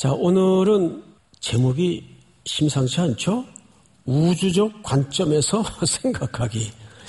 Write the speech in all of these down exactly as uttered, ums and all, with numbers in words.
자, 오늘은 제목이 심상치 않죠? 우주적 관점에서 생각하기.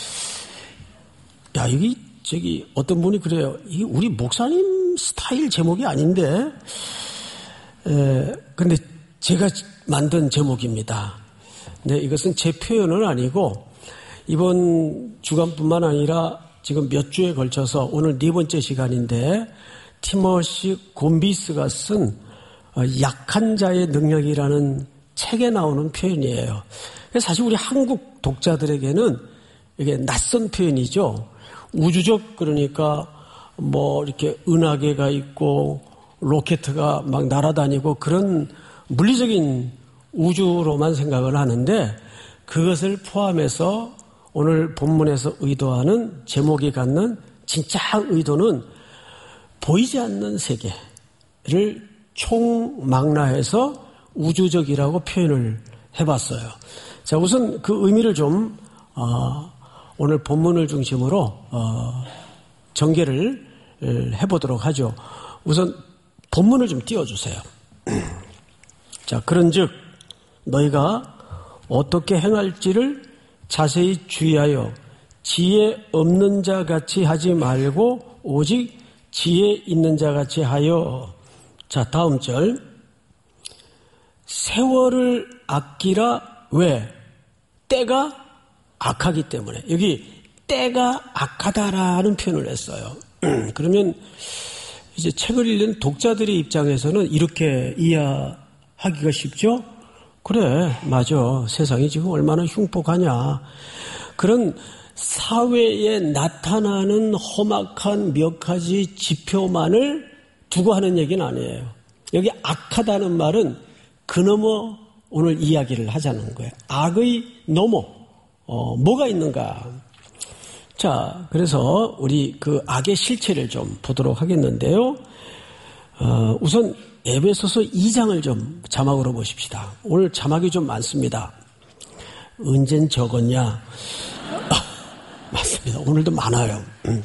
야, 여기, 저기, 어떤 분이 그래요. 이게 우리 목사님 스타일 제목이 아닌데, 에, 근데 제가 만든 제목입니다. 네, 이것은 제 표현은 아니고, 이번 주간뿐만 아니라 지금 몇 주에 걸쳐서 오늘 네 번째 시간인데, 티머시 곤비스가 쓴 약한 자의 능력이라는 책에 나오는 표현이에요. 사실 우리 한국 독자들에게는 이게 낯선 표현이죠. 우주적, 그러니까 뭐 이렇게 은하계가 있고 로켓가 막 날아다니고 그런 물리적인 우주로만 생각을 하는데, 그것을 포함해서 오늘 본문에서 의도하는 제목이 갖는 진짜 의도는 보이지 않는 세계를 총망라해서 우주적이라고 표현을 해봤어요. 자, 우선 그 의미를 좀 어, 오늘 본문을 중심으로 어, 전개를 해보도록 하죠. 우선 본문을 좀 띄워주세요. 자, 그런즉 너희가 어떻게 행할지를 자세히 주의하여 지혜 없는 자 같이 하지 말고 오직 지혜 있는 자 같이 하여. 자, 다음 절. 세월을 아끼라. 왜? 때가 악하기 때문에. 여기 때가 악하다라는 표현을 했어요. 그러면 이제 책을 읽는 독자들의 입장에서는 이렇게 이해하기가 쉽죠? 그래, 맞아. 세상이 지금 얼마나 흉폭하냐. 그런 사회에 나타나는 험악한 몇 가지 지표만을 두고 하는 얘기는 아니에요. 여기 악하다는 말은 그 너머 오늘 이야기를 하자는 거예요. 악의 너머, 어, 뭐가 있는가. 자, 그래서 우리 그 악의 실체를 좀 보도록 하겠는데요. 어, 우선 에베소서 이 장을 좀 자막으로 보십시다. 오늘 자막이 좀 많습니다. 언젠 적었냐? 아, 맞습니다. 오늘도 많아요. 음.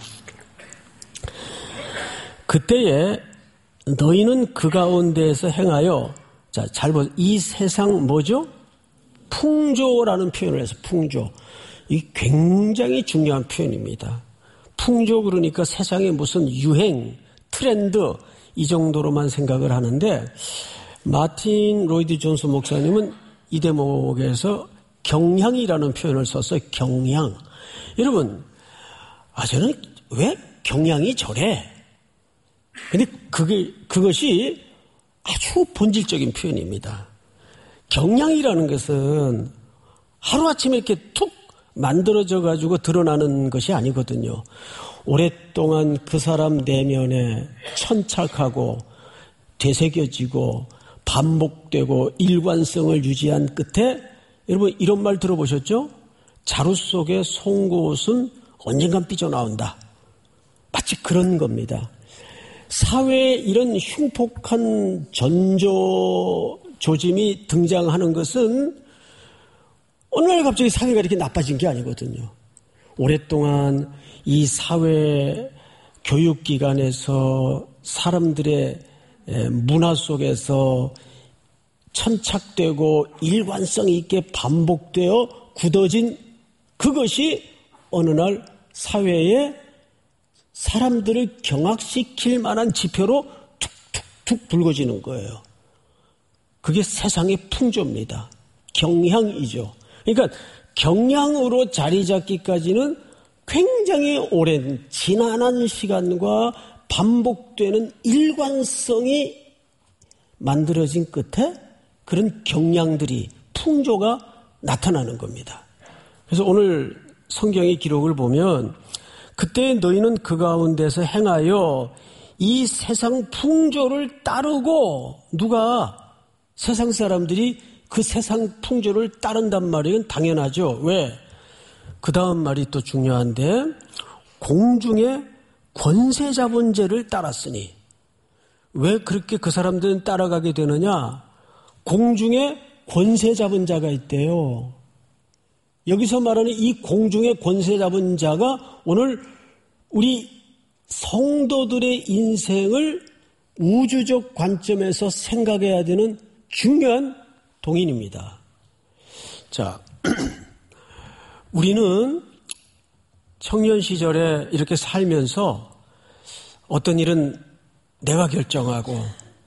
그때에 너희는 그 가운데에서 행하여, 자, 잘 보세요. 이 세상 뭐죠? 풍조라는 표현을 해서 풍조. 이 굉장히 중요한 표현입니다. 풍조 그러니까 세상에 무슨 유행, 트렌드 이 정도로만 생각을 하는데, 마틴 로이드 존스 목사님은 이 대목에서 경향이라는 표현을 썼어요. 경향. 여러분, 아, 저는 왜 경향이 저래? 근데 그게, 그것이 아주 본질적인 표현입니다. 경향이라는 것은 하루아침에 이렇게 툭 만들어져 가지고 드러나는 것이 아니거든요. 오랫동안 그 사람 내면에 천착하고 되새겨지고 반복되고 일관성을 유지한 끝에, 여러분 이런 말 들어보셨죠? 자루 속에 송곳은 언젠간 삐져나온다. 마치 그런 겁니다. 사회에 이런 흉폭한 전조 조짐이 등장하는 것은 어느 날 갑자기 사회가 이렇게 나빠진 게 아니거든요. 오랫동안 이 사회 교육기관에서 사람들의 문화 속에서 천착되고 일관성 있게 반복되어 굳어진 그것이 어느 날 사회에 사람들을 경악시킬 만한 지표로 툭툭툭 불거지는 거예요. 그게 세상의 풍조입니다. 경향이죠. 그러니까 경향으로 자리 잡기까지는 굉장히 오랜 지난한 시간과 반복되는 일관성이 만들어진 끝에 그런 경향들이, 풍조가 나타나는 겁니다. 그래서 오늘 성경의 기록을 보면 그때 너희는 그 가운데서 행하여 이 세상 풍조를 따르고, 누가? 세상 사람들이 그 세상 풍조를 따른단 말이에요. 당연하죠. 왜? 그 다음 말이 또 중요한데, 공중의 권세 잡은 죄를 따랐으니. 왜 그렇게 그 사람들은 따라가게 되느냐? 공중에 권세 잡은 자가 있대요. 여기서 말하는 이 공중의 권세 잡은 자가 오늘 우리 성도들의 인생을 우주적 관점에서 생각해야 되는 중요한 동인입니다. 자, 우리는 청년 시절에 이렇게 살면서 어떤 일은 내가 결정하고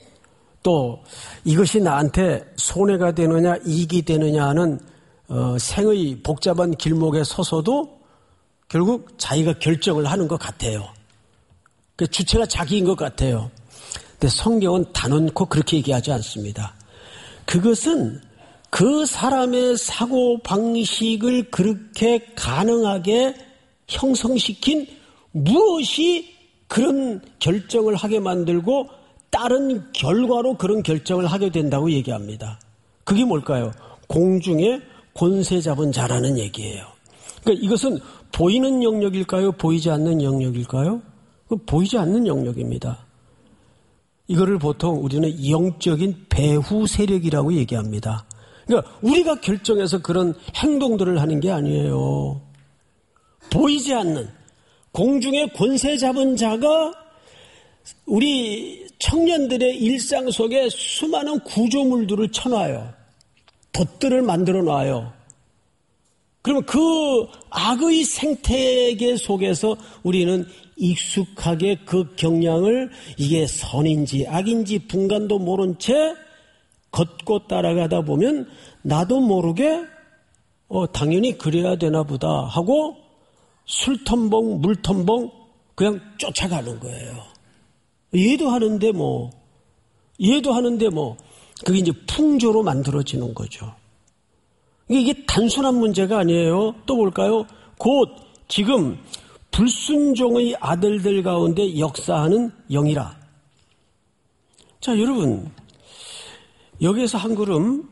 또 이것이 나한테 손해가 되느냐 이익이 되느냐 하는 어, 생의 복잡한 길목에 서서도 결국 자기가 결정을 하는 것 같아요. 그 주체가 자기인 것 같아요. 근데 성경은 단언코 그렇게 얘기하지 않습니다. 그것은 그 사람의 사고 방식을 그렇게 가능하게 형성시킨 무엇이 그런 결정을 하게 만들고 다른 결과로 그런 결정을 하게 된다고 얘기합니다. 그게 뭘까요? 공중에 권세 잡은 자라는 얘기예요. 그러니까 이것은 보이는 영역일까요? 보이지 않는 영역일까요? 보이지 않는 영역입니다. 이거를 보통 우리는 영적인 배후 세력이라고 얘기합니다. 그러니까 우리가 결정해서 그런 행동들을 하는 게 아니에요. 보이지 않는 공중에 권세 잡은 자가 우리 청년들의 일상 속에 수많은 구조물들을 쳐놔요. 덫들을 만들어 놔요. 그러면 그 악의 생태계 속에서 우리는 익숙하게 그 경향을 이게 선인지 악인지 분간도 모른 채 걷고 따라가다 보면 나도 모르게 어, 당연히 그래야 되나 보다 하고 술텀벙 물텀벙 그냥 쫓아가는 거예요. 얘도 하는데 뭐 얘도 하는데 뭐 그게 이제 풍조로 만들어지는 거죠. 이게 단순한 문제가 아니에요. 또 볼까요? 곧 지금 불순종의 아들들 가운데 역사하는 영이라. 자, 여러분 여기에서 한 걸음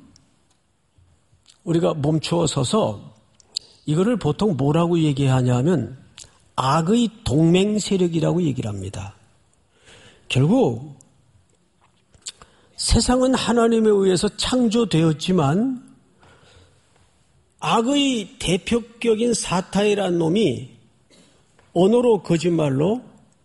우리가 멈추어 서서 이거를 보통 뭐라고 얘기하냐면 악의 동맹 세력이라고 얘기를 합니다. 결국 세상은 하나님에 의해서 창조되었지만 악의 대표격인 사탄이라는 놈이 언어로 거짓말로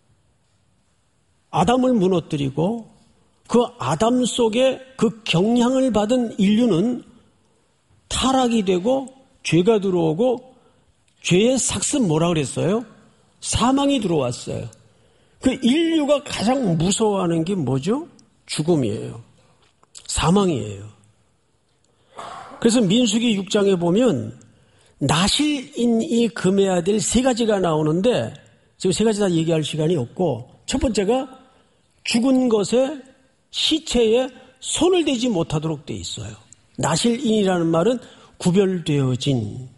아담을 무너뜨리고 그 아담 속에 그 경향을 받은 인류는 타락이 되고 죄가 들어오고 죄의 삭습 뭐라 그랬어요? 사망이 들어왔어요. 그 인류가 가장 무서워하는 게 뭐죠? 죽음이에요. 사망이에요. 그래서 민수기 육 장에 보면 나실인이 금해야 될 세 가지가 나오는데 지금 세 가지 다 얘기할 시간이 없고 첫 번째가 죽은 것에 시체에 손을 대지 못하도록 돼 있어요. 나실인이라는 말은 구별되어진,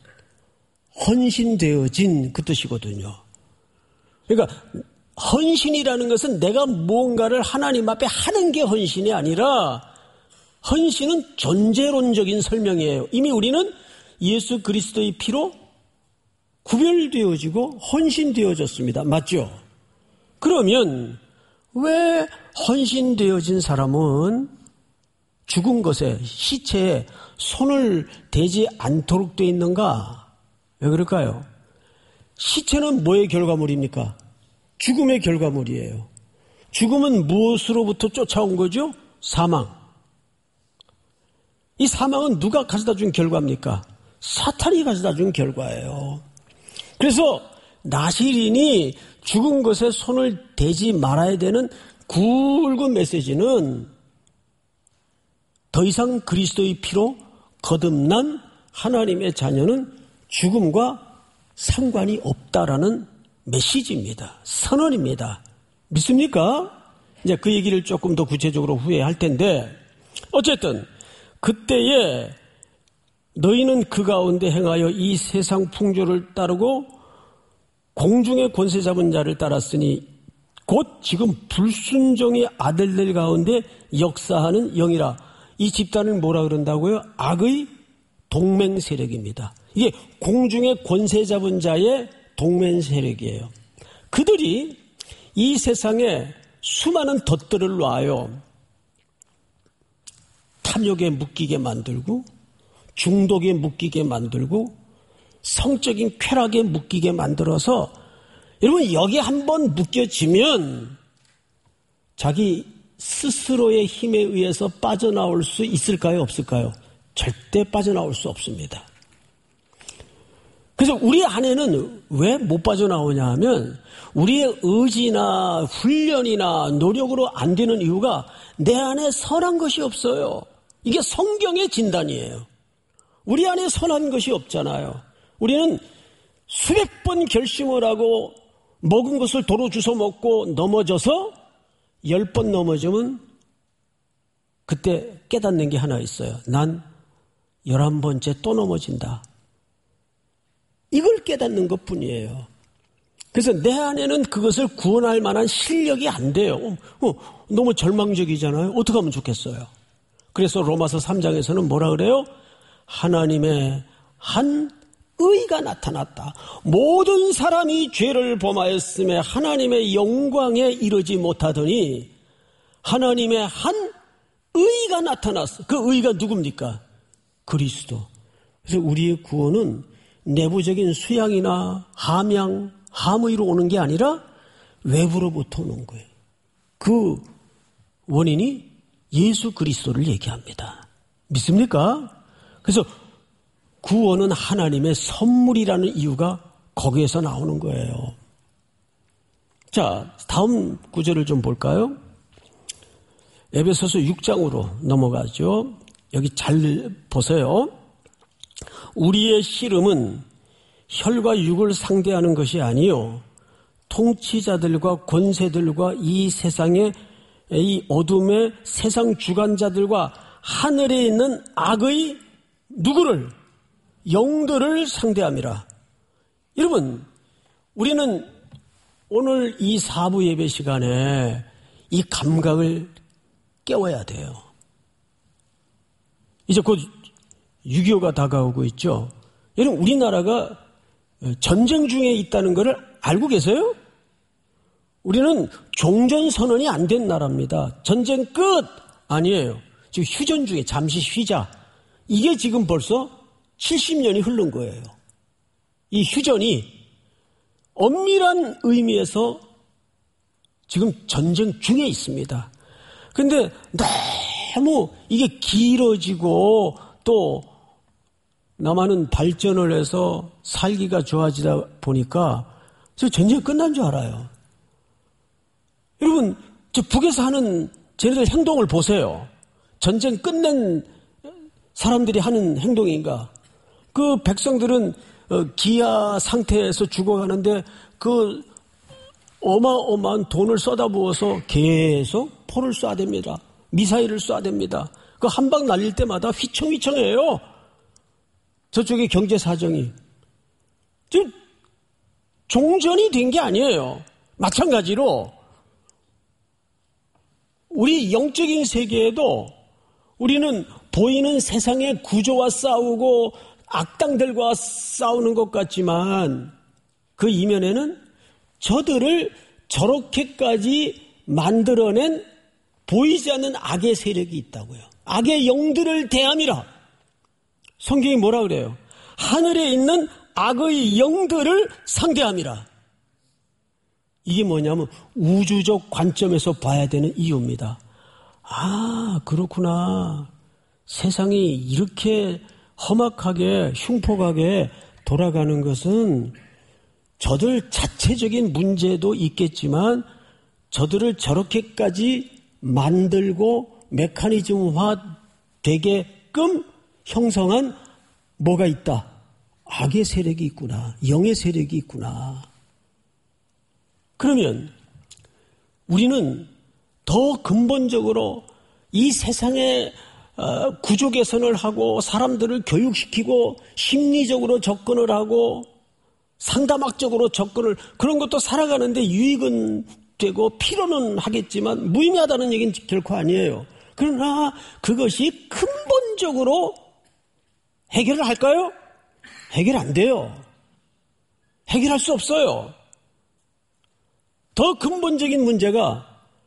헌신되어진 그 뜻이거든요. 그러니까 헌신이라는 것은 내가 무언가를 하나님 앞에 하는 게 헌신이 아니라 헌신은 존재론적인 설명이에요. 이미 우리는 예수 그리스도의 피로 구별되어지고 헌신되어졌습니다. 맞죠? 그러면 왜 헌신되어진 사람은 죽은 것에 시체에 손을 대지 않도록 되어 있는가? 왜 그럴까요? 시체는 뭐의 결과물입니까? 죽음의 결과물이에요. 죽음은 무엇으로부터 쫓아온 거죠? 사망. 이 사망은 누가 가져다 준 결과입니까? 사탄이 가져다 준 결과예요. 그래서 나실인이 죽은 것에 손을 대지 말아야 되는 굵은 메시지는 더 이상 그리스도의 피로 거듭난 하나님의 자녀는 죽음과 상관이 없다라는 메시지입니다. 선언입니다. 믿습니까? 이제 그 얘기를 조금 더 구체적으로 후에 할 텐데 어쨌든 그때에 너희는 그 가운데 행하여 이 세상 풍조를 따르고 공중의 권세 잡은 자를 따랐으니 곧 지금 불순종의 아들들 가운데 역사하는 영이라. 이 집단을 뭐라 그런다고요? 악의 동맹 세력입니다. 이게 공중의 권세 잡은 자의 동맹 세력이에요. 그들이 이 세상에 수많은 덫들을 놔요. 탐욕에 묶이게 만들고 중독에 묶이게 만들고 성적인 쾌락에 묶이게 만들어서 여러분 여기 한번 묶여지면 자기 스스로의 힘에 의해서 빠져나올 수 있을까요? 없을까요? 절대 빠져나올 수 없습니다. 그래서 우리 안에는 왜 못 빠져나오냐 하면 우리의 의지나 훈련이나 노력으로 안 되는 이유가 내 안에 선한 것이 없어요. 이게 성경의 진단이에요. 우리 안에 선한 것이 없잖아요. 우리는 수백 번 결심을 하고 먹은 것을 도로 주워 먹고 넘어져서 열 번 넘어지면 그때 깨닫는 게 하나 있어요. 난 열한 번째 또 넘어진다. 이걸 깨닫는 것뿐이에요. 그래서 내 안에는 그것을 구원할 만한 실력이 안 돼요. 어, 어, 너무 절망적이잖아요. 어떻게 하면 좋겠어요? 그래서 로마서 삼 장에서는 뭐라 그래요? 하나님의 한 의가 나타났다. 모든 사람이 죄를 범하였음에 하나님의 영광에 이르지 못하더니 하나님의 한 의가 나타났어. 그 의가 누굽니까? 그리스도. 그래서 우리의 구원은 내부적인 수양이나 함양, 함의로 오는 게 아니라 외부로부터 오는 거예요. 그 원인이 예수 그리스도를 얘기합니다. 믿습니까? 그래서 구원은 하나님의 선물이라는 이유가 거기에서 나오는 거예요. 자, 다음 구절을 좀 볼까요? 에베소서 육 장으로 넘어가죠. 여기 잘 보세요. 우리의 씨름은 혈과 육을 상대하는 것이 아니요 통치자들과 권세들과 이 세상의 이 어둠의 세상 주관자들과 하늘에 있는 악의 누구를? 영들을 상대함이라. 여러분, 우리는 오늘 이 사부 예배 시간에 이 감각을 깨워야 돼요. 이제 곧 육이오가 다가오고 있죠. 여러분, 우리나라가 전쟁 중에 있다는 것을 알고 계세요? 우리는 종전선언이 안 된 나라입니다. 전쟁 끝! 아니에요. 지금 휴전 중에 잠시 쉬자. 이게 지금 벌써 칠십 년이 흐른 거예요. 이 휴전이 엄밀한 의미에서 지금 전쟁 중에 있습니다. 그런데 너무 이게 길어지고 또 남한은 발전을 해서 살기가 좋아지다 보니까 저 전쟁 끝난 줄 알아요. 여러분, 저 북에서 하는 쟤네들 행동을 보세요. 전쟁 끝낸 사람들이 하는 행동인가? 그 백성들은 기아 상태에서 죽어가는데 그 어마어마한 돈을 쏟아부어서 계속 포를 쏴댑니다. 미사일을 쏴댑니다. 그 한 방 날릴 때마다 휘청휘청해요. 저쪽의 경제 사정이. 지금 종전이 된 게 아니에요. 마찬가지로 우리 영적인 세계에도 우리는 보이는 세상의 구조와 싸우고 악당들과 싸우는 것 같지만 그 이면에는 저들을 저렇게까지 만들어낸 보이지 않는 악의 세력이 있다고요. 악의 영들을 대함이라. 성경이 뭐라 그래요? 하늘에 있는 악의 영들을 상대함이라. 이게 뭐냐면 우주적 관점에서 봐야 되는 이유입니다. 아, 그렇구나. 세상이 이렇게 험악하게 흉폭하게 돌아가는 것은 저들 자체적인 문제도 있겠지만 저들을 저렇게까지 만들고 메커니즘화 되게끔 형성한 뭐가 있다. 악의 세력이 있구나. 영의 세력이 있구나. 그러면 우리는 더 근본적으로 이 세상의 구조 개선을 하고 사람들을 교육시키고 심리적으로 접근을 하고 상담학적으로 접근을 그런 것도 살아가는데 유익은 되고 필요는 하겠지만 무의미하다는 얘기는 결코 아니에요. 그러나 그것이 근본적으로 해결을 할까요? 해결 안 돼요. 해결할 수 없어요. 더 근본적인 문제가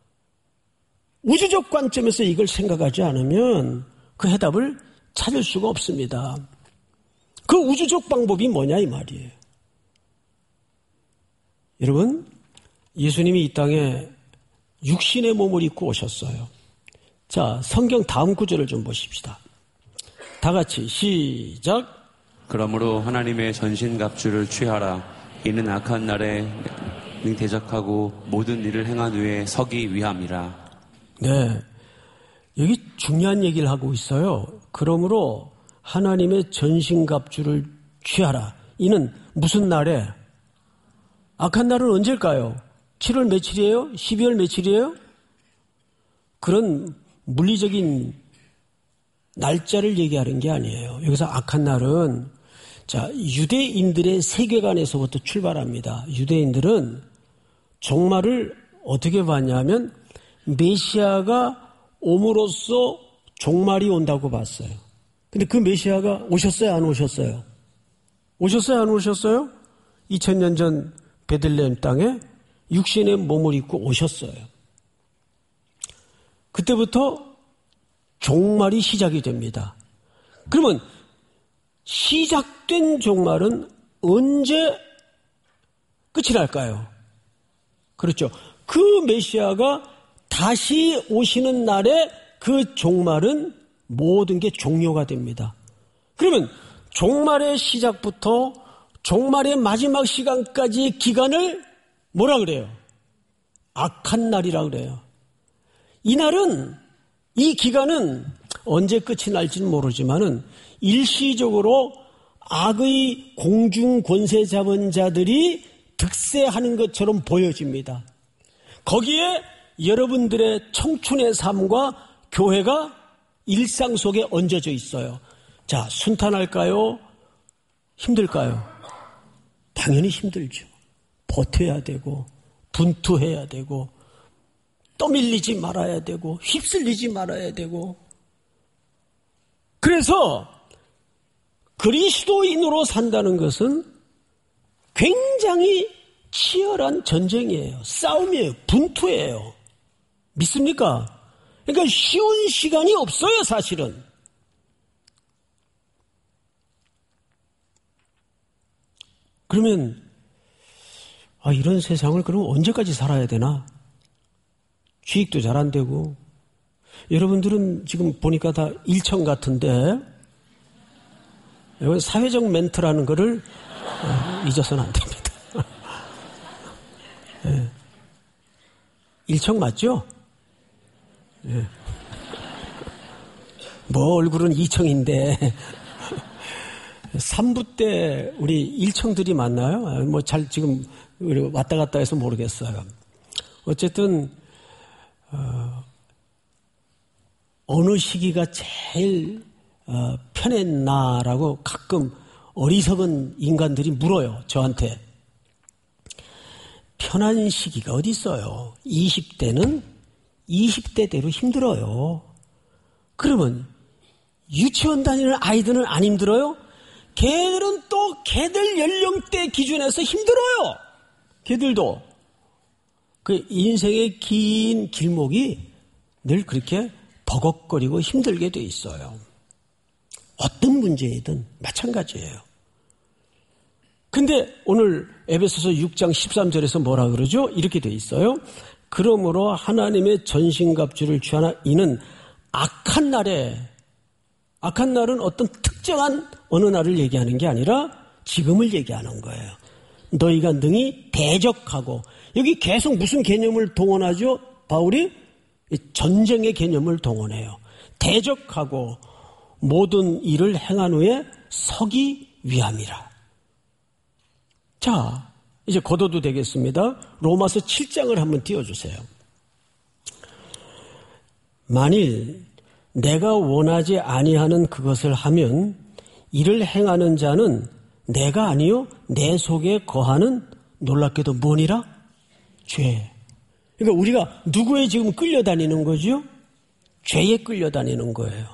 우주적 관점에서 이걸 생각하지 않으면 그 해답을 찾을 수가 없습니다. 그 우주적 방법이 뭐냐 이 말이에요. 여러분, 예수님이 이 땅에 육신의 몸을 입고 오셨어요. 자, 성경 다음 구절을 좀 보십시다. 다 같이 시작. 그러므로 하나님의 전신갑주를 취하라. 이는 악한 날에 대적하고 모든 일을 행한 후에 서기 위함이라. 네, 여기 중요한 얘기를 하고 있어요. 그러므로 하나님의 전신갑주를 취하라. 이는 무슨 날에? 악한 날은 언제일까요? 칠월 며칠이에요? 십이월 며칠이에요? 그런 물리적인 날짜를 얘기하는 게 아니에요. 여기서 악한 날은 자, 유대인들의 세계관에서부터 출발합니다. 유대인들은 종말을 어떻게 봤냐면 메시아가 옴으로써 종말이 온다고 봤어요. 근데 그 메시아가 오셨어요? 안 오셨어요? 오셨어요? 안 오셨어요? 이천 년 전 베들레헴 땅에 육신의 몸을 입고 오셨어요. 그때부터 종말이 시작이 됩니다. 그러면 시작된 종말은 언제 끝이 날까요? 그렇죠. 그 메시아가 다시 오시는 날에 그 종말은 모든 게 종료가 됩니다. 그러면 종말의 시작부터 종말의 마지막 시간까지의 기간을 뭐라 그래요? 악한 날이라 그래요. 이 날은, 이 기간은 언제 끝이 날지는 모르지만은 일시적으로 악의 공중 권세 잡은 자들이 득세하는 것처럼 보여집니다. 거기에 여러분들의 청춘의 삶과 교회가 일상 속에 얹어져 있어요. 자, 순탄할까요? 힘들까요? 당연히 힘들죠. 버텨야 되고 분투해야 되고 떠밀리지 말아야 되고 휩쓸리지 말아야 되고. 그래서 그리스도인으로 산다는 것은 굉장히 치열한 전쟁이에요. 싸움이에요. 분투예요. 믿습니까? 그러니까 쉬운 시간이 없어요, 사실은. 그러면 아, 이런 세상을 그럼 언제까지 살아야 되나? 취직도 잘 안 되고. 여러분들은 지금 보니까 다 일청 같은데 이건 사회적 멘트라는 거를 어, 잊어서는 안 됩니다. 네. 일청 맞죠? 네. 뭐 얼굴은 이청인데 삼부 때 우리 일청들이 맞나요? 뭐 잘 지금 왔다 갔다 해서 모르겠어요. 어쨌든 어, 어느 시기가 제일 어, 편했나라고 가끔 어리석은 인간들이 물어요. 저한테. 편한 시기가 어디 있어요? 이십 대는 이십 대대로 힘들어요. 그러면 유치원 다니는 아이들은 안 힘들어요? 걔들은 또 걔들 연령대 기준에서 힘들어요. 걔들도. 그 인생의 긴 길목이 늘 그렇게 버겁거리고 힘들게 돼 있어요. 어떤 문제이든 마찬가지예요. 근데 오늘 에베소서 육 장 십삼 절에서 뭐라 그러죠? 이렇게 돼 있어요. 그러므로 하나님의 전신갑주를 취하나 이는 악한 날에, 악한 날은 어떤 특정한 어느 날을 얘기하는 게 아니라 지금을 얘기하는 거예요. 너희가 능히 대적하고, 여기 계속 무슨 개념을 동원하죠? 바울이 전쟁의 개념을 동원해요. 대적하고 모든 일을 행한 후에 서기 위함이라. 자, 이제 걷어도 되겠습니다. 로마서 칠 장을 한번 띄워주세요. 만일 내가 원하지 아니하는 그것을 하면 이를 행하는 자는 내가 아니요 내 속에 거하는 놀랍게도 뭐니라? 죄. 그러니까 우리가 누구에 지금 끌려다니는 거죠? 죄에 끌려다니는 거예요.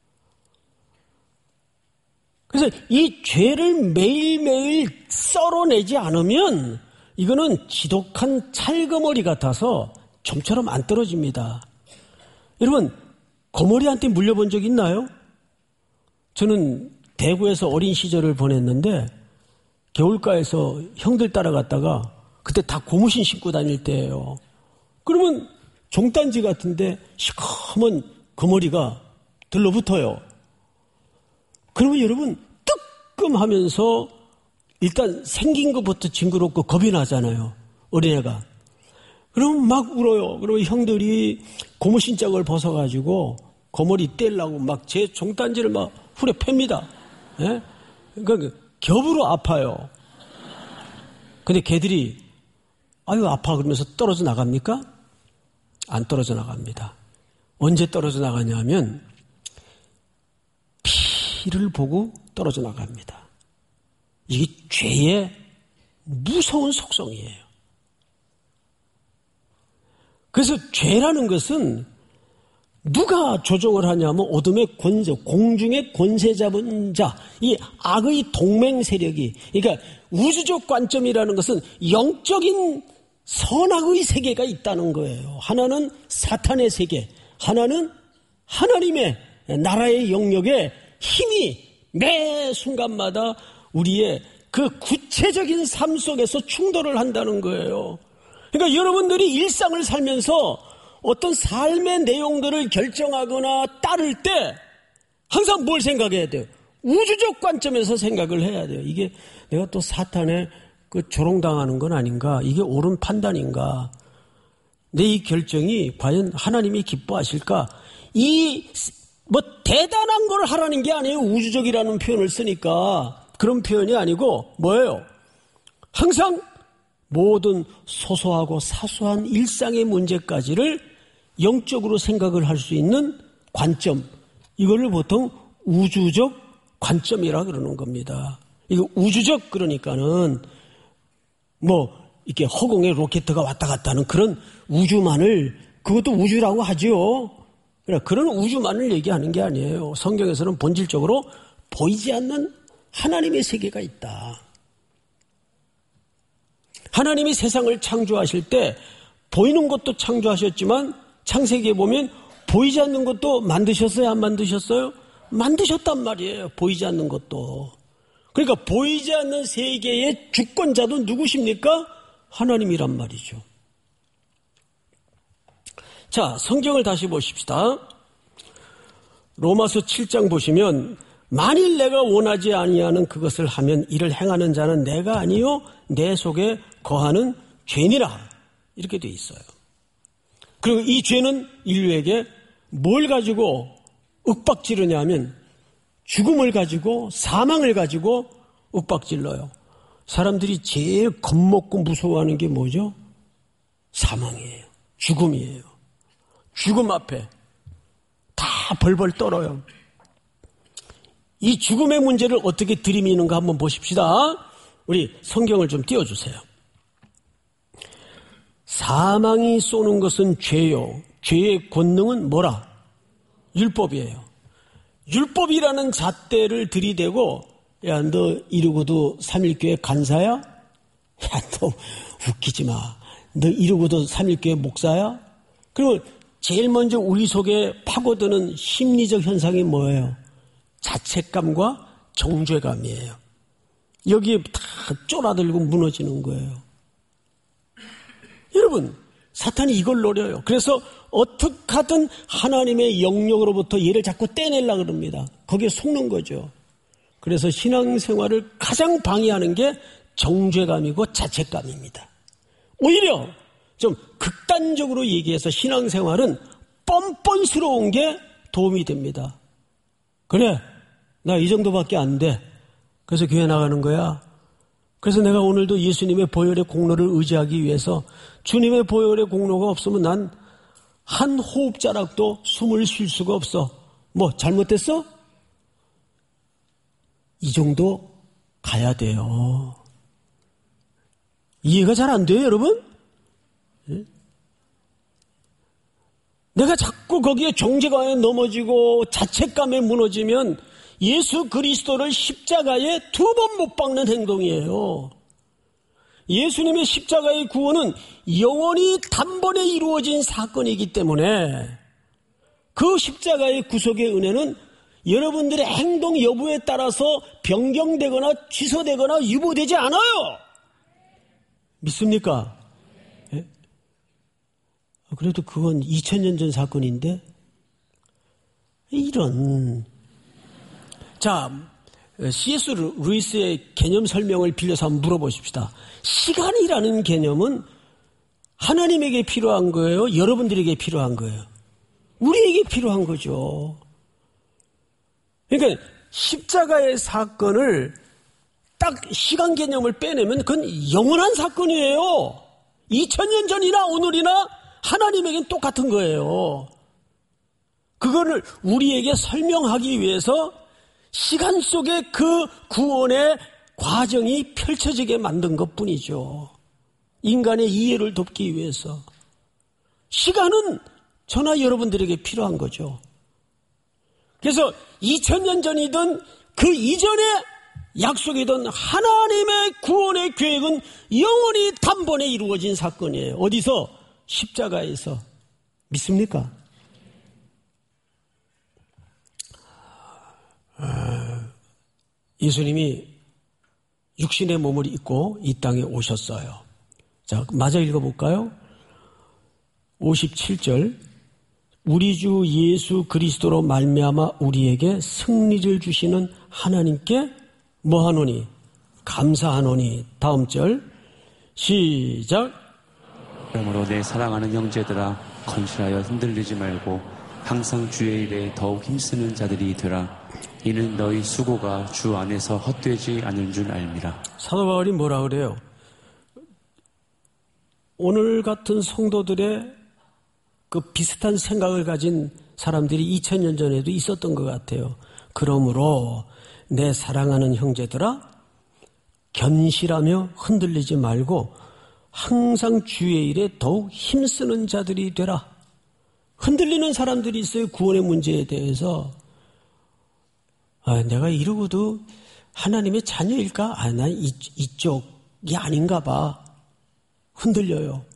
그래서 이 죄를 매일매일 썰어내지 않으면 이거는 지독한 찰거머리 같아서 좀처럼 안 떨어집니다. 여러분, 거머리한테 물려본 적 있나요? 저는 대구에서 어린 시절을 보냈는데 겨울가에서 형들 따라갔다가 그때 다 고무신 신고 다닐 때예요. 그러면 종단지 같은데 시커먼 거머리가 들러붙어요. 그러면 여러분 뜨끔하면서 일단 생긴 것부터 징그럽고 겁이 나잖아요. 어린애가. 그러면 막 울어요. 그러면 형들이 고무신짝을 벗어가지고 거머리 떼려고 막 제 종단지를 막 후려 팹니다. 예? 그러니까 겹으로 아파요. 근데 걔들이 아유 아파 그러면서 떨어져 나갑니까? 안 떨어져 나갑니다. 언제 떨어져 나가냐면 피를 보고 떨어져 나갑니다. 이게 죄의 무서운 속성이에요. 그래서 죄라는 것은 누가 조종을 하냐면 어둠의 권세, 공중의 권세 잡은 자, 이 악의 동맹 세력이, 그러니까 우주적 관점이라는 것은 영적인 선악의 세계가 있다는 거예요. 하나는 사탄의 세계, 하나는 하나님의 나라의 영역에 힘이 매 순간마다 우리의 그 구체적인 삶 속에서 충돌을 한다는 거예요. 그러니까 여러분들이 일상을 살면서 어떤 삶의 내용들을 결정하거나 따를 때 항상 뭘 생각해야 돼요? 우주적 관점에서 생각을 해야 돼요. 이게 내가 또 사탄에 그 조롱당하는 건 아닌가? 이게 옳은 판단인가? 내 이 결정이 과연 하나님이 기뻐하실까? 이 뭐 대단한 걸 하라는 게 아니에요. 우주적이라는 표현을 쓰니까 그런 표현이 아니고 뭐예요? 항상 모든 소소하고 사소한 일상의 문제까지를 영적으로 생각을 할 수 있는 관점, 이거를 보통 우주적 관점이라 그러는 겁니다. 이거 우주적 그러니까는 뭐 이렇게 허공에 로켓가 왔다 갔다 하는 그런 우주만을, 그것도 우주라고 하죠. 그런 우주만을 얘기하는 게 아니에요. 성경에서는 본질적으로 보이지 않는 하나님의 세계가 있다. 하나님이 세상을 창조하실 때 보이는 것도 창조하셨지만 창세기에 보면 보이지 않는 것도 만드셨어요? 안 만드셨어요? 만드셨단 말이에요. 보이지 않는 것도. 그러니까 보이지 않는 세계의 주권자도 누구십니까? 하나님이란 말이죠. 자, 성경을 다시 보십시다. 로마서 칠 장 보시면 만일 내가 원하지 아니하는 그것을 하면 이를 행하는 자는 내가 아니요 내 속에 거하는 죄니라, 이렇게 돼 있어요. 그리고 이 죄는 인류에게 뭘 가지고 윽박지르냐 하면 죽음을 가지고 사망을 가지고 윽박질러요. 사람들이 제일 겁먹고 무서워하는 게 뭐죠? 사망이에요. 죽음이에요. 죽음 앞에 다 벌벌 떨어요. 이 죽음의 문제를 어떻게 들이미는가 한번 보십시다. 우리 성경을 좀 띄워주세요. 사망이 쏘는 것은 죄요. 죄의 권능은 뭐라? 율법이에요. 율법이라는 잣대를 들이대고, 야, 너 이러고도 삼일교회 간사야? 야, 너 웃기지 마. 너 이러고도 삼일교회 목사야? 그리고 제일 먼저 우리 속에 파고드는 심리적 현상이 뭐예요? 자책감과 정죄감이에요. 여기에 다 쫄아들고 무너지는 거예요. 여러분, 사탄이 이걸 노려요. 그래서 어떻게 하든 하나님의 영역으로부터 얘를 자꾸 떼내려고 그럽니다. 거기에 속는 거죠. 그래서 신앙생활을 가장 방해하는 게 정죄감이고 자책감입니다. 오히려 좀 극단적으로 얘기해서 신앙생활은 뻔뻔스러운 게 도움이 됩니다. 그래, 나 이 정도밖에 안 돼. 그래서 교회 나가는 거야. 그래서 내가 오늘도 예수님의 보혈의 공로를 의지하기 위해서, 주님의 보혈의 공로가 없으면 난 한 호흡자락도 숨을 쉴 수가 없어. 뭐 잘못됐어? 이 정도 가야 돼요. 이해가 잘 안 돼요, 여러분? 내가 자꾸 거기에 정죄감에 넘어지고 자책감에 무너지면 예수 그리스도를 십자가에 두 번 못 박는 행동이에요. 예수님의 십자가의 구원은 영원히 단번에 이루어진 사건이기 때문에 그 십자가의 구속의 은혜는 여러분들의 행동 여부에 따라서 변경되거나 취소되거나 유보되지 않아요. 믿습니까? 예? 그래도 그건 이천 년 전 사건인데 이런. 자, 씨에스 루이스의 개념 설명을 빌려서 한번 물어보십시다. 시간이라는 개념은 하나님에게 필요한 거예요? 여러분들에게 필요한 거예요? 우리에게 필요한 거죠. 그러니까 십자가의 사건을 딱 시간 개념을 빼내면 그건 영원한 사건이에요. 이천 년 전이나 오늘이나 하나님에겐 똑같은 거예요. 그거를 우리에게 설명하기 위해서 시간 속에 그 구원의 과정이 펼쳐지게 만든 것뿐이죠. 인간의 이해를 돕기 위해서. 시간은 저나 여러분들에게 필요한 거죠. 그래서 이천 년 전이든 그 이전에 약속이던 하나님의 구원의 계획은 영원히 단번에 이루어진 사건이에요. 어디서? 십자가에서. 믿습니까? 예수님이 육신의 몸을 입고 이 땅에 오셨어요. 자, 마저 읽어볼까요? 오십칠 절. 우리 주 예수 그리스도로 말미암아 우리에게 승리를 주시는 하나님께 뭐하노니? 감사하노니. 다음 절 시작. 그러므로 내 사랑하는 형제들아 건실하여 흔들리지 말고 항상 주의 일에 더욱 힘쓰는 자들이 되라. 이는 너희 수고가 주 안에서 헛되지 않은 줄 알미라. 사도 바울이 뭐라 그래요? 오늘 같은 성도들의 그 비슷한 생각을 가진 사람들이 이천 년 전에도 있었던 것 같아요. 그러므로 내 사랑하는 형제들아 견실하며 흔들리지 말고 항상 주의 일에 더욱 힘쓰는 자들이 되라. 흔들리는 사람들이 있어요. 구원의 문제에 대해서. 아, 내가 이러고도 하나님의 자녀일까? 아, 난 이, 이쪽이 아닌가 봐. 흔들려요.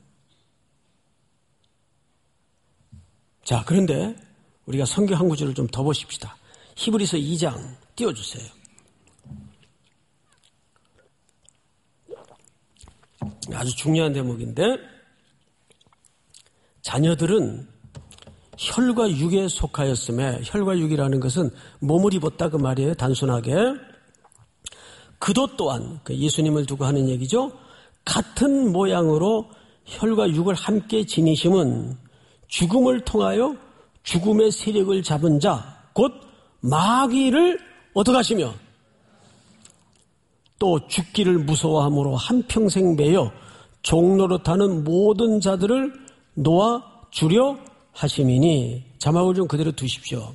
자, 그런데 우리가 성경 한 구절을 좀 더 보십시다. 히브리서 이 장 띄워주세요. 아주 중요한 대목인데, 자녀들은 혈과 육에 속하였음에, 혈과 육이라는 것은 몸을 입었다 그 말이에요. 단순하게. 그도 또한 예수님을 두고 하는 얘기죠. 같은 모양으로 혈과 육을 함께 지니심은 죽음을 통하여 죽음의 세력을 잡은 자, 곧 마귀를 어떻게 하시며 또 죽기를 무서워함으로 한평생 매여 종노릇하는 모든 자들을 놓아 주려 하심이니. 자막을 좀 그대로 두십시오.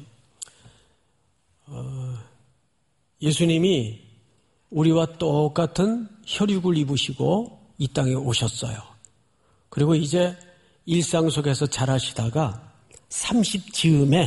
어, 예수님이 우리와 똑같은 혈육을 입으시고 이 땅에 오셨어요. 그리고 이제 일상 속에서 자라시다가 삼십 즈음에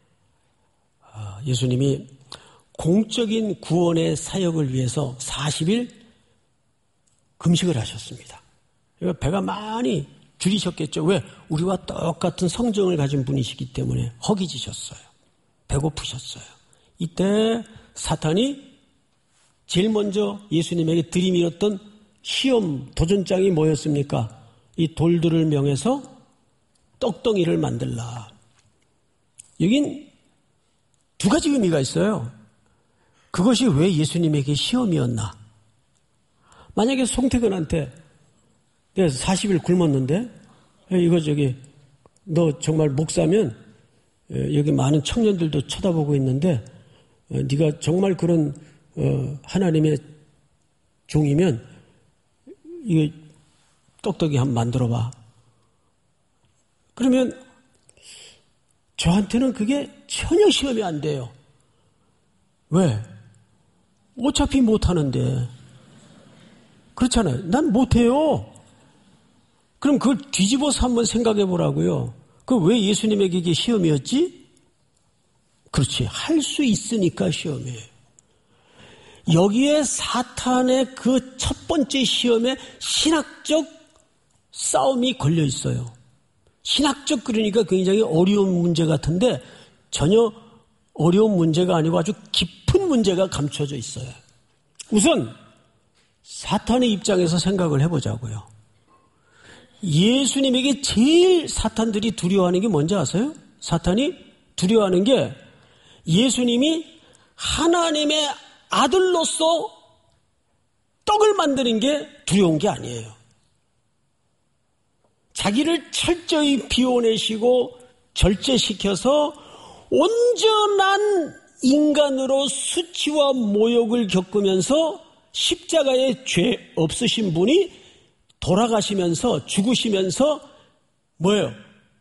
예수님이 공적인 구원의 사역을 위해서 사십 일 금식을 하셨습니다. 배가 많이 줄이셨겠죠. 왜? 우리와 똑같은 성정을 가진 분이시기 때문에 허기지셨어요. 배고프셨어요. 이때 사탄이 제일 먼저 예수님에게 들이밀었던 시험 도전장이 뭐였습니까? 이 돌들을 명해서 떡덩이를 만들라. 여긴 두 가지 의미가 있어요. 그것이 왜 예수님에게 시험이었나? 만약에 송태근한테 내가 사십 일 굶었는데 이거 저기 너 정말 목사면 여기 많은 청년들도 쳐다보고 있는데 네가 정말 그런 하나님의 종이면 이거 떡떡이 한번 만들어봐. 그러면 저한테는 그게 전혀 시험이 안 돼요. 왜? 어차피 못하는데. 그렇잖아요. 난 못해요. 그럼 그걸 뒤집어서 한번 생각해 보라고요. 그 왜 예수님에게 이게 시험이었지? 그렇지. 할 수 있으니까 시험이에요. 여기에 사탄의 그 첫 번째 시험에 신학적 싸움이 걸려 있어요. 신학적 그러니까 굉장히 어려운 문제 같은데 전혀 어려운 문제가 아니고 아주 깊은 문제가 감춰져 있어요. 우선 사탄의 입장에서 생각을 해보자고요. 예수님에게 제일 사탄들이 두려워하는 게 뭔지 아세요? 사탄이 두려워하는 게 예수님이 하나님의 아들로서 떡을 만드는 게 두려운 게 아니에요. 자기를 철저히 비워내시고 절제시켜서 온전한 인간으로 수치와 모욕을 겪으면서 십자가에 죄 없으신 분이 돌아가시면서 죽으시면서 뭐예요?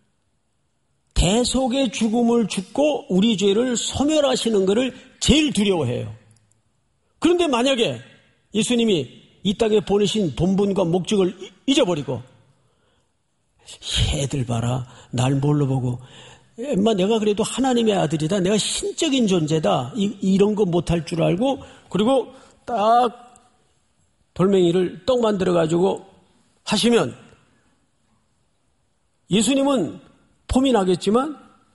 대속의 죽음을 죽고 우리 죄를 소멸하시는 것을 제일 두려워해요. 그런데 만약에 예수님이 이 땅에 보내신 본분과 목적을 잊어버리고 얘들 봐라 날 뭘로 보고 엄마 내가 그래도 하나님의 아들이다 내가 신적인 존재다 이, 이런 거 못할 줄 알고 그리고 딱 돌멩이를 떡 만들어 가지고 하시면 예수님은 폼이 나겠지만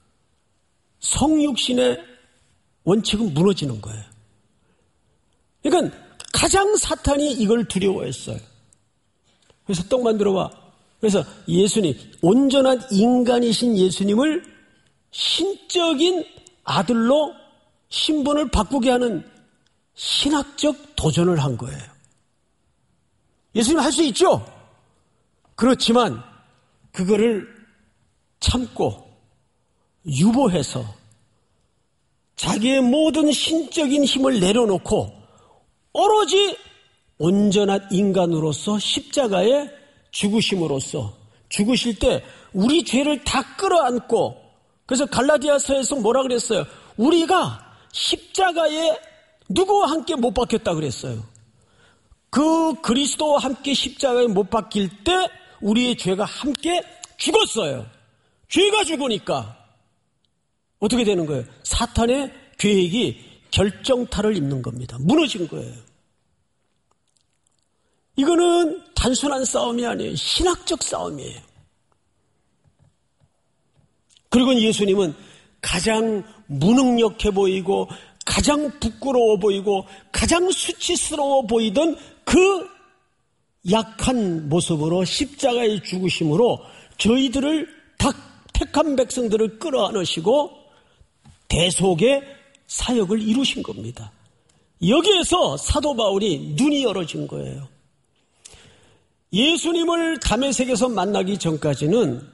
성육신의 원칙은 무너지는 거예요. 그러니까 가장 사탄이 이걸 두려워했어요. 그래서 떡 만들어 와. 그래서 예수님, 온전한 인간이신 예수님을 신적인 아들로 신분을 바꾸게 하는 신학적 도전을 한 거예요. 예수님 할 수 있죠? 그렇지만 그거를 참고 유보해서 자기의 모든 신적인 힘을 내려놓고 오로지 온전한 인간으로서 십자가에 죽으심으로써 죽으실 때 우리 죄를 다 끌어안고 그래서 갈라디아서에서 뭐라 그랬어요? 우리가 십자가에 누구와 함께 못 박혔다 그랬어요. 그 그리스도와 함께 십자가에 못 박힐 때 우리의 죄가 함께 죽었어요. 죄가 죽으니까 어떻게 되는 거예요? 사탄의 계획이 결정타를 입는 겁니다. 무너진 거예요. 이거는 단순한 싸움이 아니에요. 신학적 싸움이에요. 그리고 예수님은 가장 무능력해 보이고 가장 부끄러워 보이고 가장 수치스러워 보이던 그 약한 모습으로 십자가에 죽으심으로 저희들을 다 택한 백성들을 끌어안으시고 대속의 사역을 이루신 겁니다. 여기에서 사도 바울이 눈이 열어진 거예요. 예수님을 다메섹에서 만나기 전까지는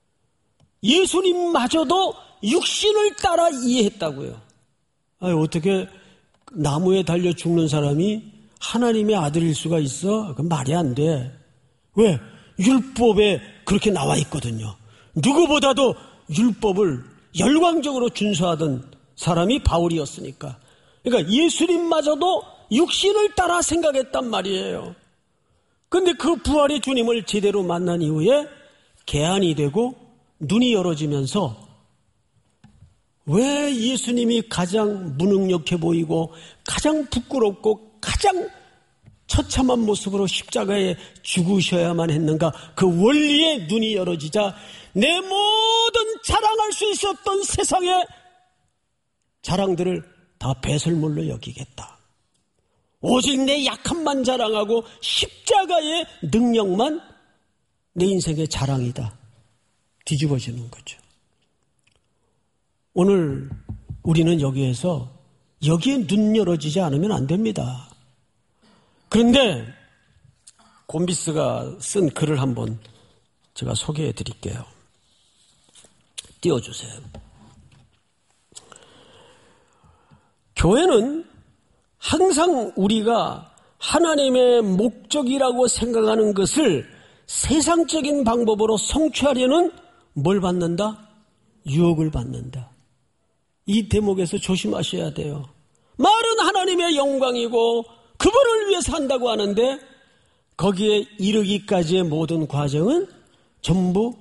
예수님마저도 육신을 따라 이해했다고요. 아니, 어떻게 나무에 달려 죽는 사람이 하나님의 아들일 수가 있어? 그건 말이 안 돼. 왜? 율법에 그렇게 나와 있거든요. 누구보다도 율법을 열광적으로 준수하던 사람이 바울이었으니까. 그러니까 예수님마저도 육신을 따라 생각했단 말이에요. 그런데 그 부활의 주님을 제대로 만난 이후에 개안이 되고 눈이 열어지면서 왜 예수님이 가장 무능력해 보이고 가장 부끄럽고 가장 처참한 모습으로 십자가에 죽으셔야만 했는가? 그 원리에 눈이 열어지자 내 모든 자랑할 수 있었던 세상의 자랑들을 다 배설물로 여기겠다. 오직 내 약함만 자랑하고 십자가의 능력만 내 인생의 자랑이다. 뒤집어지는 거죠. 오늘 우리는 여기에서 여기에 눈 열어지지 않으면 안 됩니다. 그런데 곰비스가 쓴 글을 한번 제가 소개해 드릴게요. 띄워주세요. 교회는 항상 우리가 하나님의 목적이라고 생각하는 것을 세상적인 방법으로 성취하려는 뭘 받는다? 유혹을 받는다. 이 대목에서 조심하셔야 돼요. 말은 하나님의 영광이고 그분을 위해서 한다고 하는데 거기에 이르기까지의 모든 과정은 전부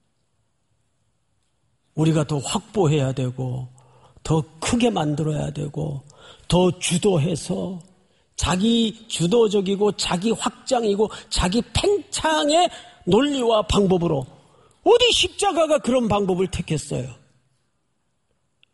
우리가 더 확보해야 되고 더 크게 만들어야 되고 더 주도해서 자기 주도적이고 자기 확장이고 자기 팽창의 논리와 방법으로 어디 십자가가 그런 방법을 택했어요.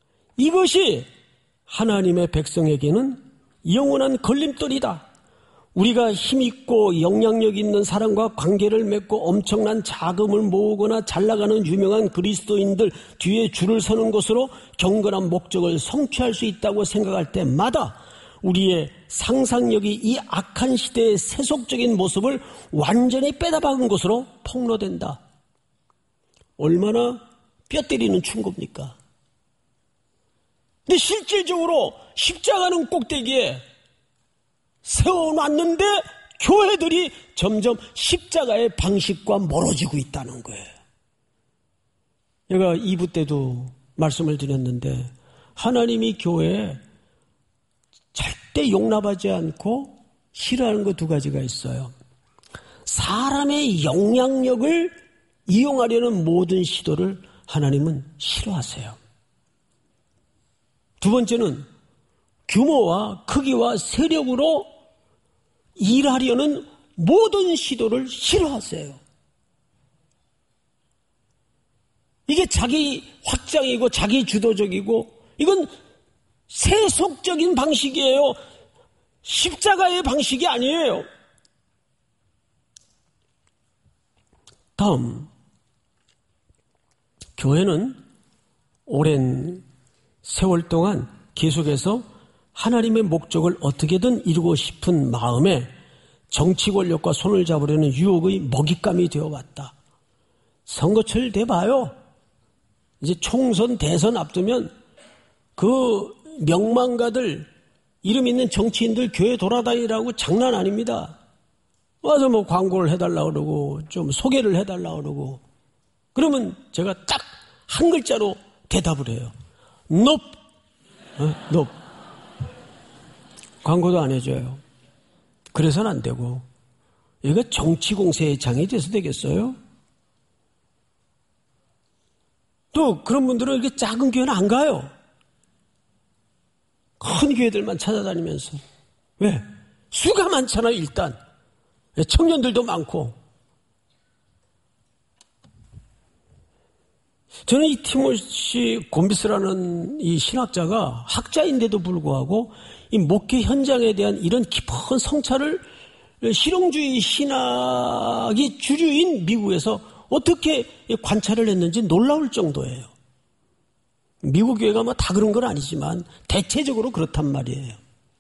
이것이 하나님의 백성에게는 영원한 걸림돌이다. 우리가 힘있고 영향력 있는 사람과 관계를 맺고 엄청난 자금을 모으거나 잘나가는 유명한 그리스도인들 뒤에 줄을 서는 것으로 경건한 목적을 성취할 수 있다고 생각할 때마다 우리의 상상력이 이 악한 시대의 세속적인 모습을 완전히 빼다박은 것으로 폭로된다. 얼마나 뼈 때리는 충고입니까? 근데 실질적으로 십자가는 꼭대기에 세워놨는데 교회들이 점점 십자가의 방식과 멀어지고 있다는 거예요. 제가 이 부 때도 말씀을 드렸는데 하나님이 교회에 절대 용납하지 않고 싫어하는 거 두 가지가 있어요. 사람의 영향력을 이용하려는 모든 시도를 하나님은 싫어하세요. 두 번째는 규모와 크기와 세력으로 일하려는 모든 시도를 싫어하세요. 이게 자기 확장이고 자기 주도적이고 이건 세속적인 방식이에요. 십자가의 방식이 아니에요. 다음, 교회는 오랜 세월 동안 계속해서 하나님의 목적을 어떻게든 이루고 싶은 마음에 정치 권력과 손을 잡으려는 유혹의 먹잇감이 되어왔다. 선거철 돼봐요. 이제 총선 대선 앞두면 그 명망가들 이름 있는 정치인들 교회 돌아다니라고 장난 아닙니다. 와서 뭐 광고를 해달라고 그러고 좀 소개를 해달라고 그러고 그러면 제가 딱 한 글자로 대답을 해요. 높. 어? 높. 광고도 안 해줘요. 그래서는 안 되고. 이거 정치 공세의 장이 돼서 되겠어요? 또 그런 분들은 이렇게 작은 교회는 안 가요. 큰 교회들만 찾아다니면서. 왜? 수가 많잖아요, 일단. 청년들도 많고. 저는 이 티모시 곰비스라는 이 신학자가 학자인데도 불구하고 이 목회 현장에 대한 이런 깊은 성찰을 실용주의 신학이 주류인 미국에서 어떻게 관찰을 했는지 놀라울 정도예요. 미국 교회가 뭐 다 그런 건 아니지만 대체적으로 그렇단 말이에요.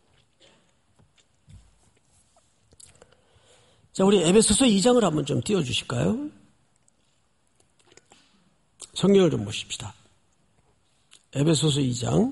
자, 우리 에베소서 이 장을 한번 좀 띄워주실까요? 성경을 좀 보십시다. 에베소서 이 장.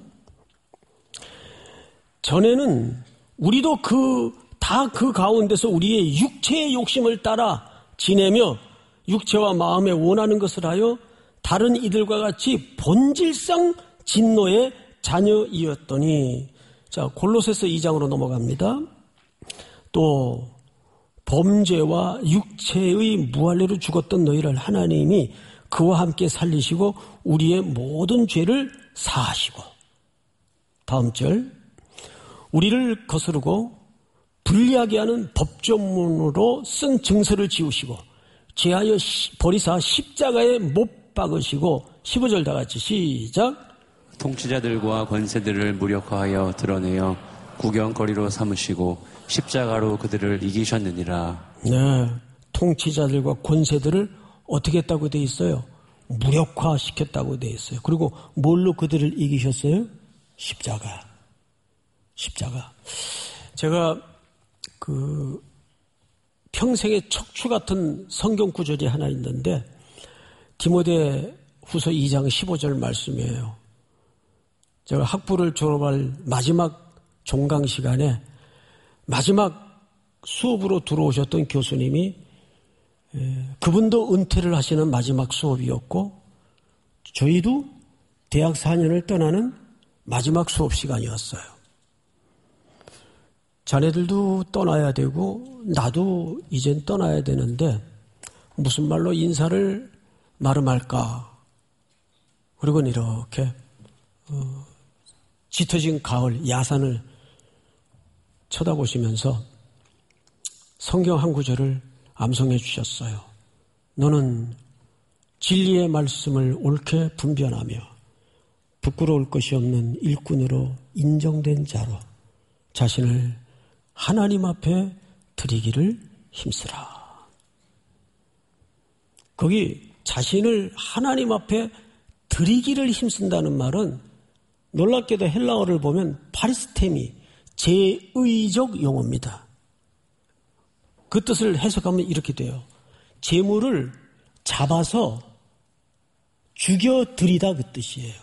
전에는 우리도 그, 다 그 가운데서 우리의 육체의 욕심을 따라 지내며 육체와 마음에 원하는 것을 하여 다른 이들과 같이 본질상 진노의 자녀이었더니. 자, 골로새서 이 장으로 넘어갑니다. 또 범죄와 육체의 무할례로 죽었던 너희를 하나님이 그와 함께 살리시고 우리의 모든 죄를 사하시고. 다음 절. 우리를 거스르고 불리하게 하는 법조문으로 쓴 증서를 지우시고 죄하여 버리사 십자가에 못 박으시고. 십오 절 다 같이 시작. 통치자들과 권세들을 무력화하여 드러내어 구경거리로 삼으시고 십자가로 그들을 이기셨느니라. 네, 통치자들과 권세들을 어떻게 했다고 돼 있어요? 무력화시켰다고 돼 있어요. 그리고 뭘로 그들을 이기셨어요? 십자가. 십자가. 제가 그 평생의 척추 같은 성경 구절이 하나 있는데 디모데 후서 이 장 십오 절 말씀이에요. 제가 학부를 졸업할 마지막 종강 시간에 마지막 수업으로 들어오셨던 교수님이 그분도 은퇴를 하시는 마지막 수업이었고 저희도 대학 사 년을 떠나는 마지막 수업 시간이었어요. 자네들도 떠나야 되고 나도 이젠 떠나야 되는데 무슨 말로 인사를 마름할까. 그리고 이렇게 어, 짙어진 가을 야산을 쳐다보시면서 성경 한 구절을 암송해 주셨어요. 너는 진리의 말씀을 옳게 분별하며 부끄러울 것이 없는 일꾼으로 인정된 자로 자신을 하나님 앞에 드리기를 힘쓰라. 거기 자신을 하나님 앞에 드리기를 힘쓴다는 말은 놀랍게도 헬라어를 보면 파리스테미, 제의적 용어입니다. 그 뜻을 해석하면 이렇게 돼요. 재물을 잡아서 죽여드리다 그 뜻이에요.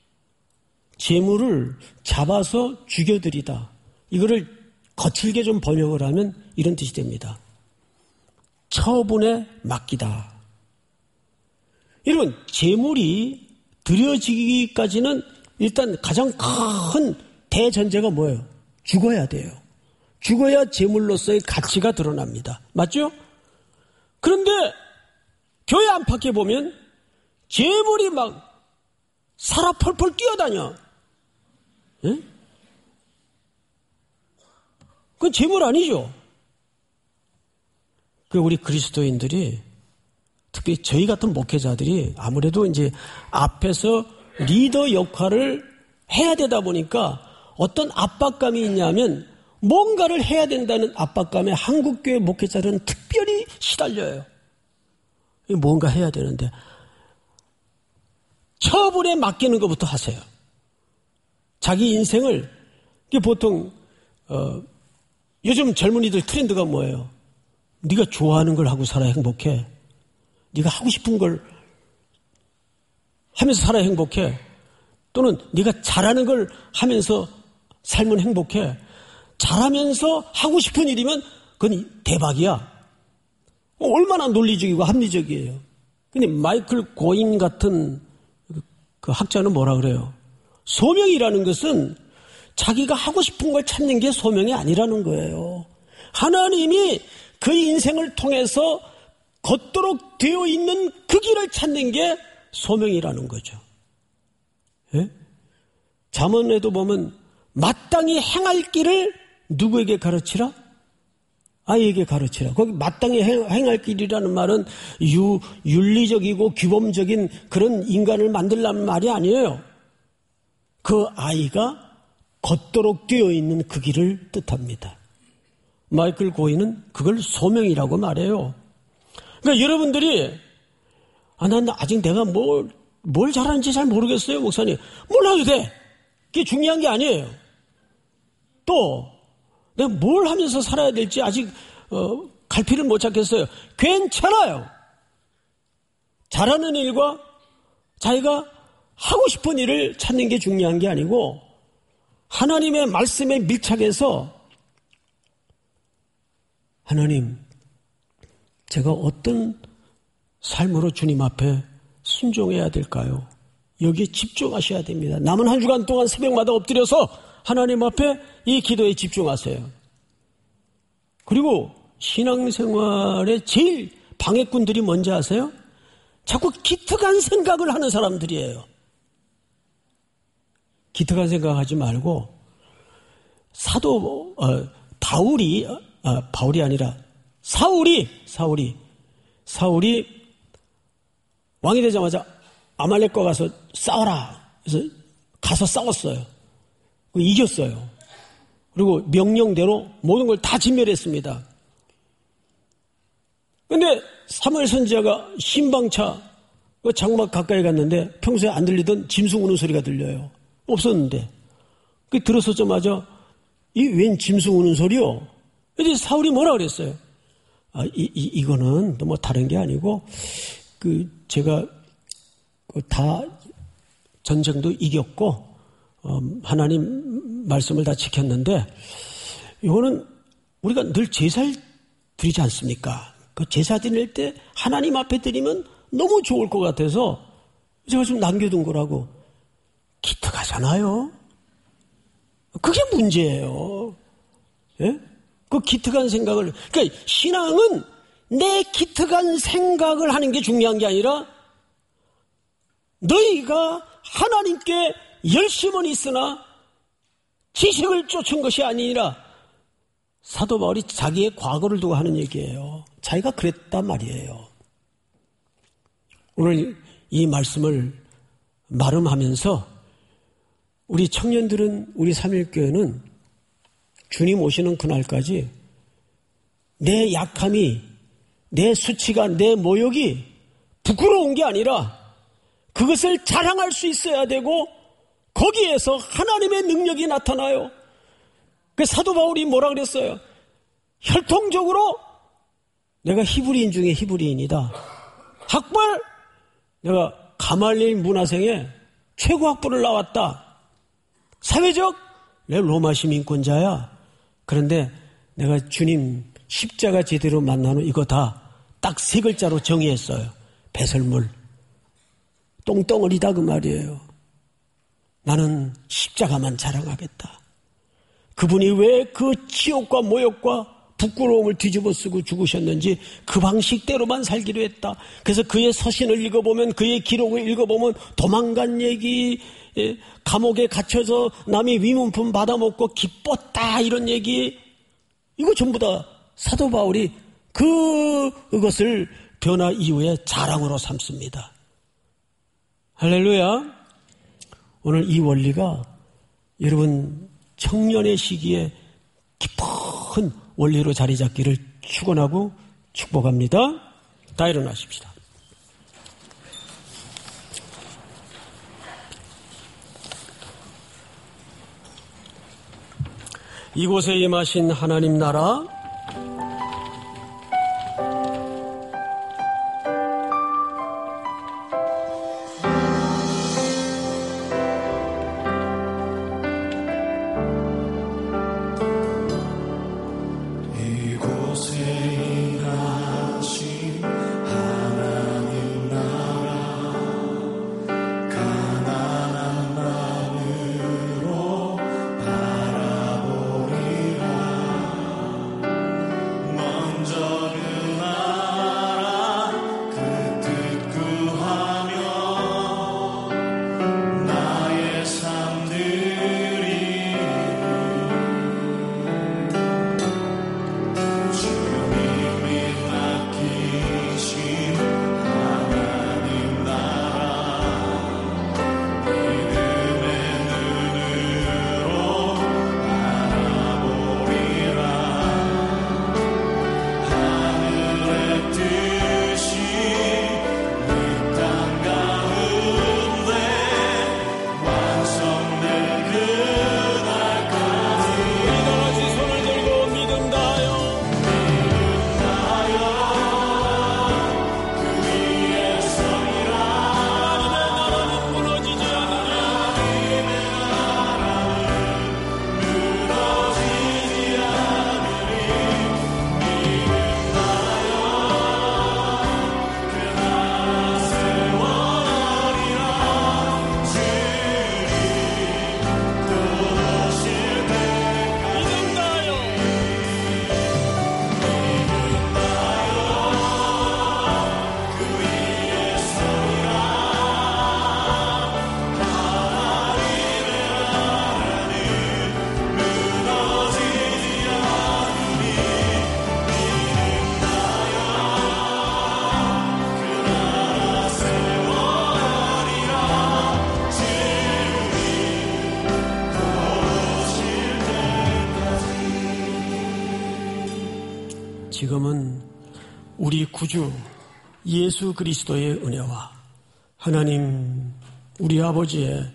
재물을 잡아서 죽여드리다. 이거를 거칠게 좀 번역을 하면 이런 뜻이 됩니다. 처분에 맡기다. 여러분, 재물이 드려지기까지는 일단 가장 큰 대전제가 뭐예요? 죽어야 돼요. 죽어야 재물로서의 가치가 드러납니다. 맞죠? 그런데 교회 안팎에 보면 재물이 막 살아 펄펄 뛰어다녀. 예? 그건 재물 아니죠. 그 우리 그리스도인들이 특히 저희 같은 목회자들이 아무래도 이제 앞에서 리더 역할을 해야 되다 보니까 어떤 압박감이 있냐면 뭔가를 해야 된다는 압박감에 한국교회 목회자들은 특별히 시달려요. 뭔가 해야 되는데 처분에 맡기는 것부터 하세요. 자기 인생을 보통 어, 요즘 젊은이들 트렌드가 뭐예요? 네가 좋아하는 걸 하고 살아야 행복해. 네가 하고 싶은 걸 하면서 살아야 행복해. 또는 네가 잘하는 걸 하면서 살면 행복해. 잘하면서 하고 싶은 일이면 그건 대박이야. 얼마나 논리적이고 합리적이에요. 근데 마이클 고인 같은 그 학자는 뭐라 그래요? 소명이라는 것은 자기가 하고 싶은 걸 찾는 게 소명이 아니라는 거예요. 하나님이 그 인생을 통해서 걷도록 되어 있는 그 길을 찾는 게 소명이라는 거죠. 예? 잠언에도 보면 마땅히 행할 길을 누구에게 가르치라? 아이에게 가르치라. 거기 마땅히 행할 길이라는 말은 유, 윤리적이고 규범적인 그런 인간을 만들라는 말이 아니에요. 그 아이가 걷도록 되어 있는 그 길을 뜻합니다. 마이클 고인은 그걸 소명이라고 말해요. 그러니까 여러분들이 아, 난 아직 내가 뭘, 뭘 잘하는지 잘 모르겠어요, 목사님. 몰라도 돼. 그게 중요한 게 아니에요. 또 내가 뭘 하면서 살아야 될지 아직 어, 갈피를 못 찾겠어요. 괜찮아요. 잘하는 일과 자기가 하고 싶은 일을 찾는 게 중요한 게 아니고 하나님의 말씀에 밀착해서 하나님, 제가 어떤 삶으로 주님 앞에 순종해야 될까요? 여기에 집중하셔야 됩니다. 남은 한 주간 동안 새벽마다 엎드려서 하나님 앞에 이 기도에 집중하세요. 그리고 신앙생활의 제일 방해꾼들이 뭔지 아세요? 자꾸 기특한 생각을 하는 사람들이에요. 기특한 생각하지 말고 사도 어, 바울이 어, 바울이 아니라 사울이 사울이 사울이 왕이 되자마자 아말렉과 가서 싸워라. 그래서 가서 싸웠어요. 이겼어요. 그리고 명령대로 모든 걸 다 진멸했습니다. 그런데 사무엘 선지자가 신방차 장막 가까이 갔는데 평소에 안 들리던 짐승 우는 소리가 들려요. 없었는데 그 들었었자마자 이 웬 짐승 우는 소리요? 이제 사울이 뭐라 그랬어요? 아, 이, 이, 이거는 뭐 다른 게 아니고 그 제가 다 전쟁도 이겼고 어, 하나님 말씀을 다 지켰는데 이거는 우리가 늘 제사를 드리지 않습니까? 그 제사 드릴 때 하나님 앞에 드리면 너무 좋을 것 같아서 제가 좀 남겨둔 거라고. 기특하잖아요. 그게 문제예요. 예? 그 기특한 생각을, 그러니까 신앙은 내 기특한 생각을 하는 게 중요한 게 아니라 너희가 하나님께 열심은 있으나 지식을 쫓은 것이 아니라 사도 바울이 자기의 과거를 두고 하는 얘기예요. 자기가 그랬단 말이에요. 오늘 이 말씀을 말음하면서 우리 청년들은 우리 삼일교회는 주님 오시는 그날까지 내 약함이, 내 수치가, 내 모욕이 부끄러운 게 아니라 그것을 자랑할 수 있어야 되고 거기에서 하나님의 능력이 나타나요. 그 사도 바울이 뭐라 그랬어요? 혈통적으로 내가 히브리인 중에 히브리인이다. 학벌 내가 가말리엘 문화생에 최고 학부를 나왔다. 사회적 내 로마 시민권자야. 그런데 내가 주님 십자가 제대로 만나는 이거 다 딱 세 글자로 정의했어요. 배설물. 똥덩어리다 그 말이에요. 나는 십자가만 자랑하겠다. 그분이 왜 그 치욕과 모욕과 부끄러움을 뒤집어 쓰고 죽으셨는지 그 방식대로만 살기로 했다. 그래서 그의 서신을 읽어보면, 그의 기록을 읽어보면 도망간 얘기, 감옥에 갇혀서 남이 위문품 받아먹고 기뻤다 이런 얘기, 이거 전부 다 사도 바울이 그, 그것을 변화 이후에 자랑으로 삼습니다. 할렐루야. 오늘 이 원리가 여러분 청년의 시기에 깊은 원리로 자리 잡기를 축원하고 축복합니다. 다 일어나십시다. 이곳에 임하신 하나님 나라, 지금은 우리 구주 예수 그리스도의 은혜와 하나님 우리 아버지의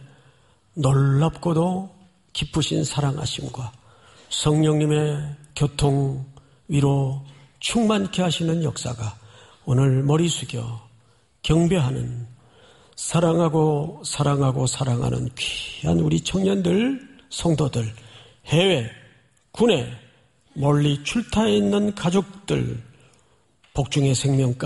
놀랍고도 깊으신 사랑하심과 성령님의 교통, 위로 충만케 하시는 역사가 오늘 머리 숙여 경배하는, 사랑하고 사랑하고 사랑하는 귀한 우리 청년들, 성도들, 해외, 국내, 멀리 출타해 있는 가족들, 복중의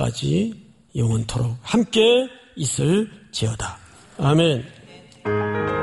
생명까지 영원토록 함께 있을지어다. 아멘.